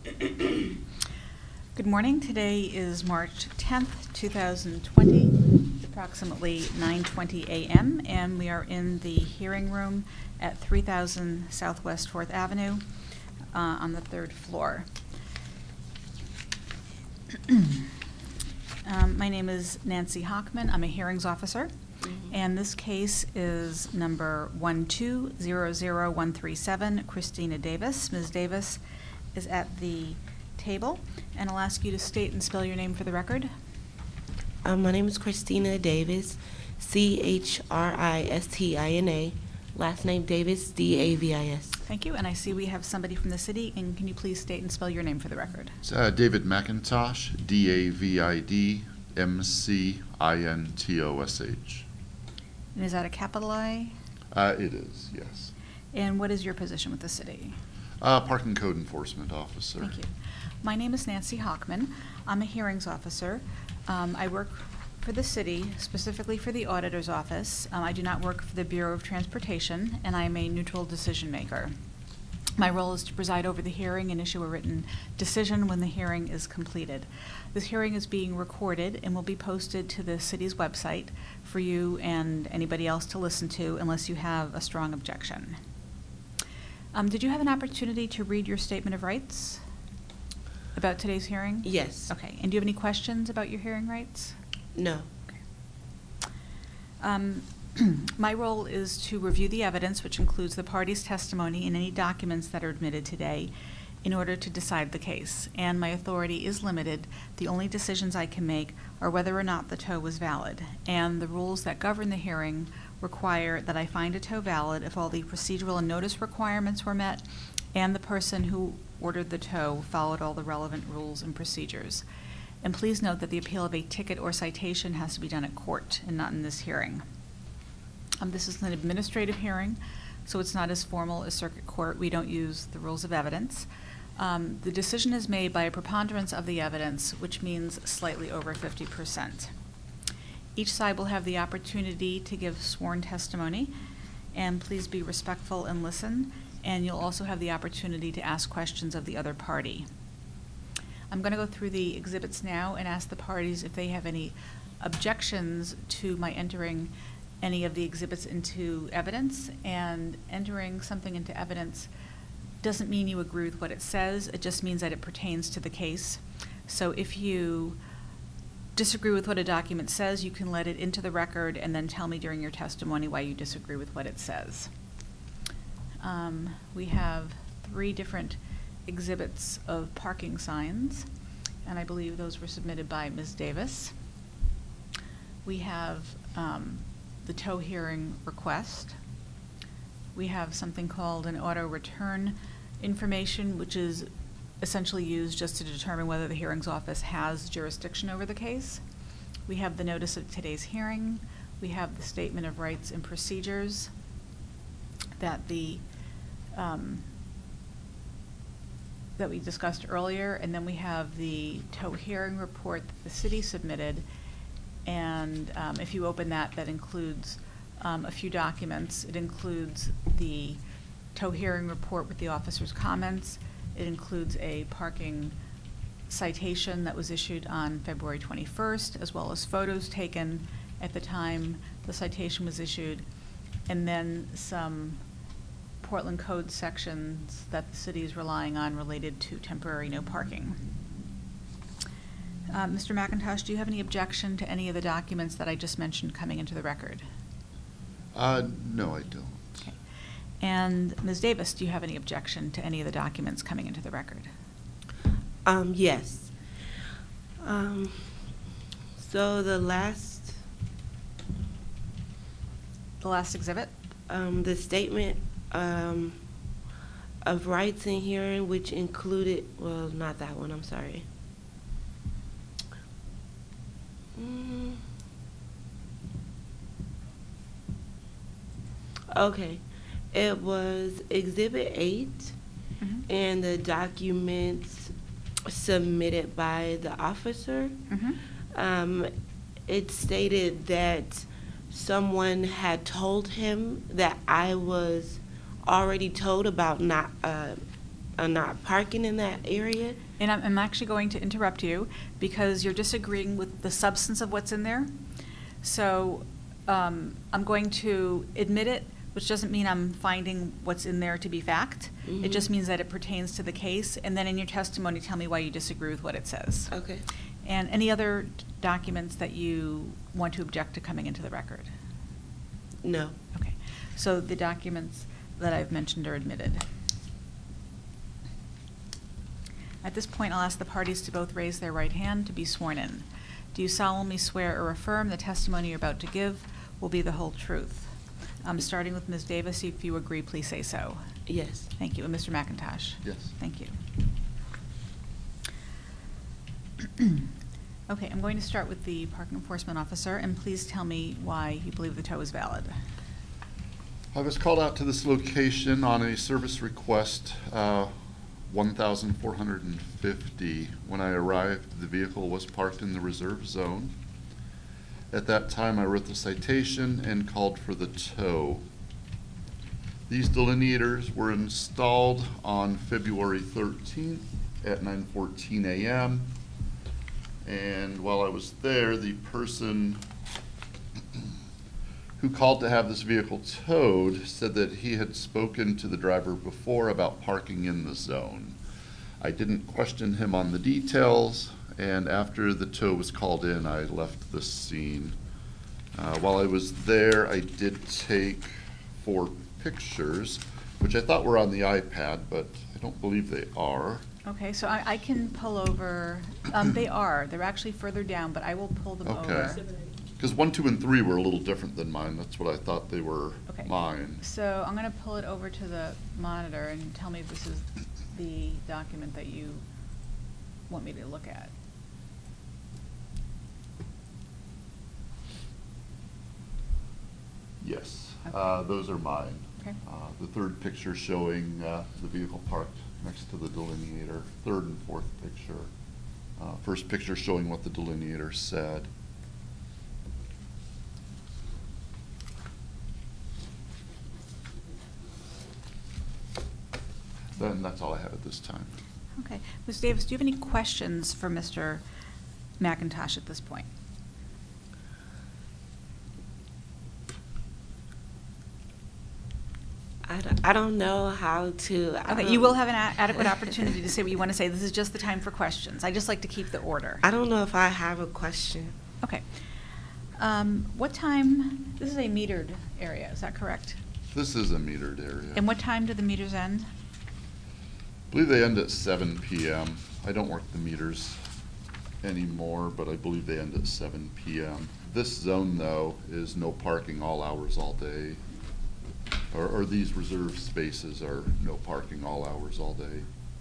Good morning. Today is March 10th, 2020. It's approximately 9:20 a.m. and we are in the hearing room at 3000 Southwest 4th Avenue on the 3rd floor. My name is Nancy Hockman. I'm a hearings officer, and this case is number 1200137, Christina Davis. Ms. Davis is at the table, and I'll ask you to state and spell your name for the record. My name is Christina Davis, Christina. Last name Davis, Davis. Thank you, and I see we have somebody from the city, and can you please state and spell your name for the record? It's David McIntosh, DavidMcIntosh. And is that a capital I? It is, yes. And what is your position with the city? Parking Code Enforcement Officer. Thank you. My name is Nancy Hockman. I'm a hearings officer. I work for the city, specifically for the auditor's office. I do not work for the Bureau of Transportation, and I am a neutral decision maker. My role is to preside over the hearing and issue a written decision when the hearing is completed. This hearing is being recorded and will be posted to the city's website for you and anybody else to listen to unless you have a strong objection. Did you have an opportunity to read your statement of rights about today's hearing? Yes. Okay. And do you have any questions about your hearing rights? No. Okay. My role is to review the evidence, which includes the parties' testimony and any documents that are admitted today, in order to decide the case. And my authority is limited. The only decisions I can make are whether or not the tow was valid. And the rules that govern the hearing require that I find a tow valid if all the procedural and notice requirements were met and the person who ordered the tow followed all the relevant rules and procedures. And please note that the appeal of a ticket or citation has to be done at court and not in this hearing. This is an administrative hearing, so it's not as formal as circuit court. We don't use the rules of evidence. The decision is made by a preponderance of the evidence, which means slightly over 50%. Each side will have the opportunity to give sworn testimony, and please be respectful and listen, and you'll also have the opportunity to ask questions of the other party. I'm going to go through the exhibits now and ask the parties if they have any objections to my entering any of the exhibits into evidence. And entering something into evidence doesn't mean you agree with what it says. It just means that it pertains to the case. So if you disagree with what a document says, you can let it into the record and then tell me during your testimony why you disagree with what it says. We have 3 different exhibits of parking signs, and I believe those were submitted by Ms. Davis. We have the tow hearing request. We have something called an auto return information, which is essentially used just to determine whether the hearings office has jurisdiction over the case. We have the notice of today's hearing. We have the statement of rights and procedures that that we discussed earlier, and then we have the tow hearing report that the city submitted. And if you open that, that includes a few documents. It includes the tow hearing report with the officer's comments. It includes a parking citation that was issued on February 21st, as well as photos taken at the time the citation was issued, and then some Portland Code sections that the city is relying on related to temporary no parking. Mr. McIntosh, do you have any objection to any of the documents that I just mentioned coming into the record? No, I don't. Okay. And Ms. Davis, do you have any objection to any of the documents coming into the record? Yes. So the last exhibit? The statement of rights in hearing, which included, well, not that one, I'm sorry. Okay. It was Exhibit 8, and the documents submitted by the officer. It stated that someone had told him that I was already told about not not parking in that area. And I'm actually going to interrupt you because you're disagreeing with the substance of what's in there. So I'm going to admit it, which doesn't mean I'm finding what's in there to be fact. It just means that it pertains to the case. And then in your testimony, tell me why you disagree with what it says. Okay. And any other documents that you want to object to coming into the record? No. Okay. So the documents that I've mentioned are admitted. At this point, I'll ask the parties to both raise their right hand to be sworn in. Do you solemnly swear or affirm the testimony you're about to give will be the whole truth? Starting with Ms. Davis, if you agree, please say so. Yes. Thank you. And Mr. McIntosh? Yes. Thank you. Okay, I'm going to start with the park enforcement officer, and please tell me why you believe the tow is valid. I was called out to this location on a service request, 1,450. When I arrived, the vehicle was parked in the reserve zone. At that time, I wrote the citation and called for the tow. These delineators were installed on February 13th at 9:14 a.m. And while I was there, the person who called to have this vehicle towed said that he had spoken to the driver before about parking in the zone. I didn't question him on the details, and after the tow was called in, I left the scene. While I was there, I did take 4 pictures, which I thought were on the iPad, but I don't believe they are. Okay, so I can pull over, they are, they're actually further down, but I will pull them Okay. over. Because 1, 2, and 3 were a little different than mine. That's what I thought they were Okay. mine. So I'm gonna pull it over to the monitor and tell me if this is the document that you want me to look at. Yes, Okay. those are mine. Okay. The 3rd picture showing the vehicle parked next to the delineator. 3rd and 4th picture. 1st picture showing what the delineator said. Then that's all I have at this time. Okay. Ms. Davis, do you have any questions for Mr. McIntosh at this point? I don't know how to. Okay, you will have an adequate opportunity to say what you want to say. This is just the time for questions. I just like to keep the order. I don't know if I have a question. Okay. What time, this is a metered area, is that correct? This is a metered area. And what time do the meters end? I believe they end at 7 p.m. I don't work the meters anymore, but I believe they end at 7 p.m. This zone, though, is no parking all hours all day. Or these reserved spaces are no parking all hours all day.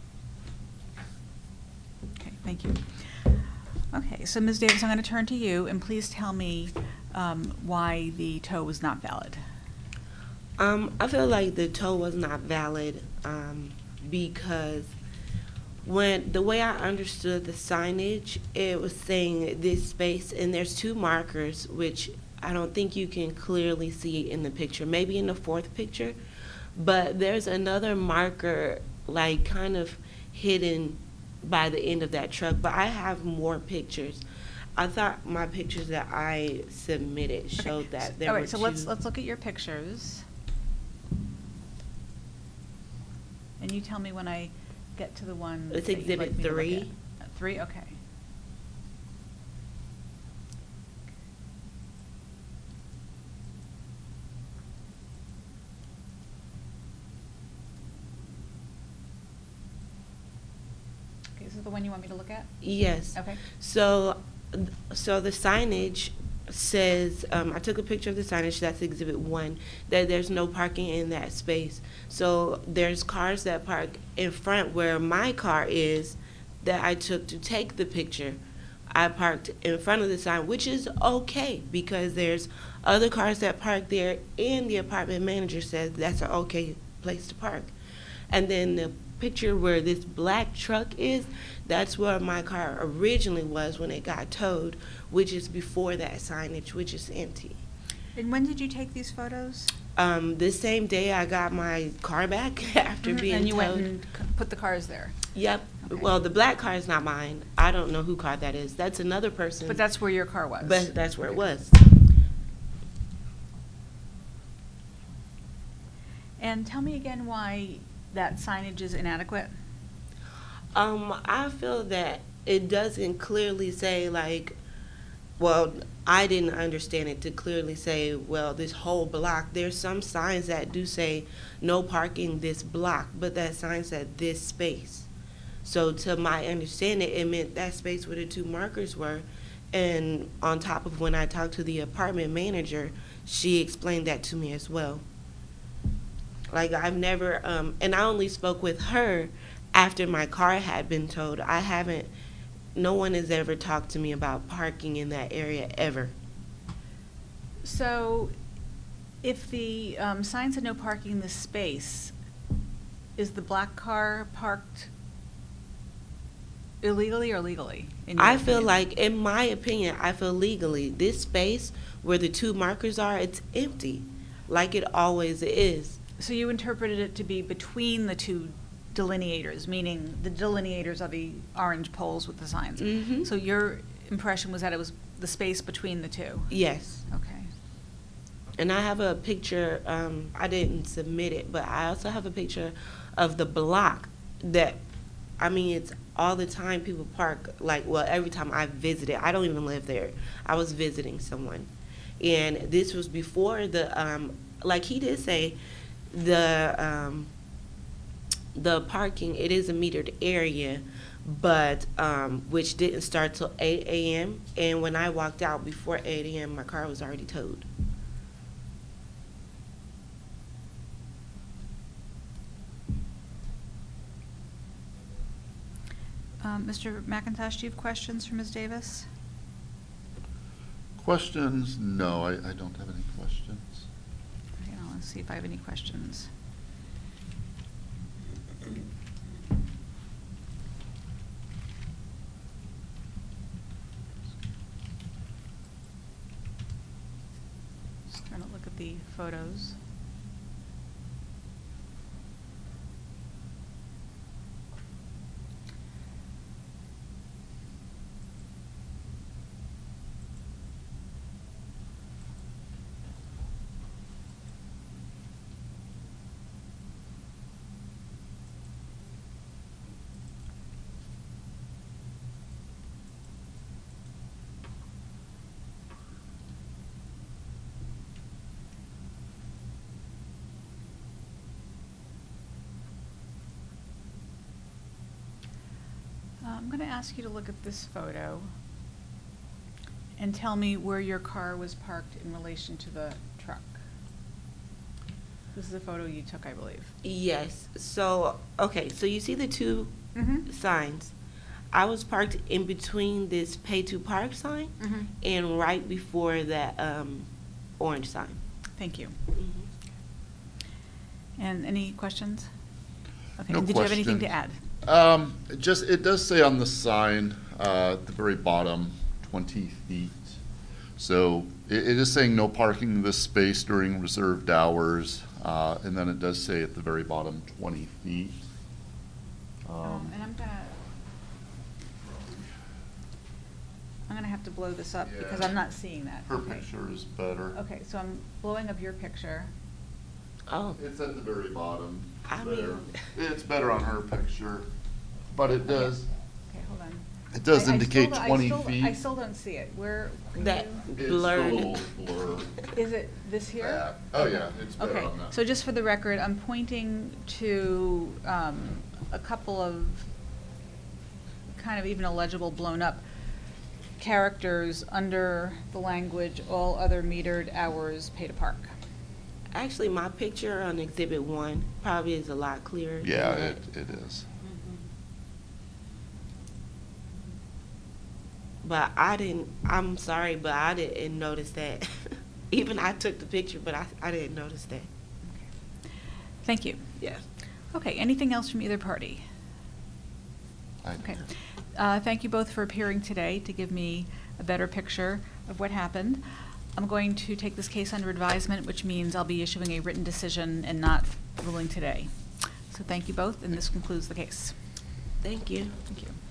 Okay, thank you. Okay, so Ms. Davis, I'm going to turn to you, and please tell me why the tow was not valid. I feel like the tow was not valid because when the way I understood the signage, it was saying this space, and there's 2 markers, which I don't think you can clearly see in the picture, maybe in the 4th picture, but there's another marker like kind of hidden by the end of that truck, but I have more pictures. I thought my pictures that I submitted showed that there All were right, so 2. let's look at your pictures. And you tell me when I get to the one It's that you'd like exhibit me to look 3. at. 3, okay. Okay, this is the one you want me to look at? Yes. Okay. So the signage says, I took a picture of the signage, that's exhibit 1, that there's no parking in that space. So there's cars that park in front where my car is that I took to take the picture. I parked in front of the sign, which is okay because there's other cars that park there, and the apartment manager says that's an okay place to park. And then the picture where this black truck is, that's where my car originally was when it got towed, which is before that signage, which is empty. And when did you take these photos? The same day I got my car back after being And you towed. went and put the cars there. Yep. Okay. Well, the black car is not mine. I don't know who car that is. That's another person. But that's where your car was. But that's where it was. And tell me again why that signage is inadequate? I feel that it doesn't clearly say, like, well, I didn't understand it to clearly say, well, this whole block. There's some signs that do say no parking this block, but that sign said this space. So to my understanding, it meant that space where the two markers were. And on top of when I talked to the apartment manager, she explained that to me as well. Like, I've never, and I only spoke with her after my car had been towed. No one has ever talked to me about parking in that area ever. So if the sign said no parking in this space, is the black car parked illegally or legally? In your I feel opinion? like, in my opinion, I feel legally. This space where the two markers are, it's empty, like it always is. So you interpreted it to be between the two delineators, meaning the delineators are the orange poles with the signs. Mhm. So your impression was that it was the space between the two? Yes. Okay. And I have a picture, I didn't submit it, but I also have a picture of the block that, I mean, it's all the time people park, like, well, every time I visited. I don't even live there. I was visiting someone. And this was before the, like he did say, the parking, it is a metered area, but which didn't start till 8 a.m. And when I walked out before 8 a.m., my car was already towed. Mr. McIntosh, do you have questions for Ms. Davis? Questions? No, I don't have any questions. Okay, now let's see if I have any questions. Just trying to look at the photos. I'm going to ask you to look at this photo and tell me where your car was parked in relation to the truck. This is a photo you took, I believe. Yes. So, okay, so you see the two signs. I was parked in between this pay to park sign and right before that orange sign. Thank you. Mhm. And any questions? Okay. No and did you have anything to questions. add? It does say on the sign, at the very bottom, 20 feet. So it is saying no parking in this space during reserved hours. And then it does say at the very bottom, 20 feet. And I'm gonna have to blow this up because Yeah. I'm not seeing that. Her Okay. picture is better. Okay, so I'm blowing up your picture. Oh, It's at the very bottom. I there. mean- It's better on her picture, but it does, Okay, hold on. it does I indicate still don't- 20 I feet. still don't see it. Where? can that you- It's blurred. the little blur. Is it this here? That. Oh, yeah, it's better Okay, on that. so just for the record, I'm pointing to a couple of kind of even illegible, blown up characters under the language, all other metered hours pay to park. Actually, my picture on Exhibit 1 probably is a lot clearer. than Yeah, that. it is. But I'm sorry, but I didn't notice that. Even I took the picture, but I didn't notice that. Thank you. Yeah. Okay, anything else from either party? I Okay. do. Thank you both for appearing today to give me a better picture of what happened. I'm going to take this case under advisement, which means I'll be issuing a written decision and not ruling today. So thank you both, and this concludes the case. Thank you. Thank you.